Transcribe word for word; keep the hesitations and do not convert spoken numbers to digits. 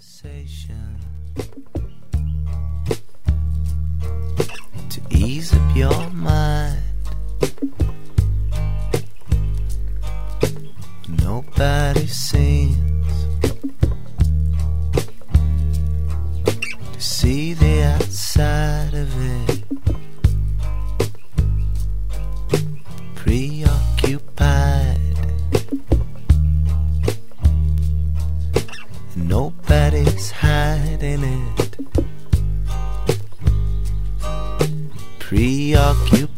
conversation to ease up your mind. Nobody seems to see the outside of it. Preoccupied, nobody's hiding it. Preoccupied,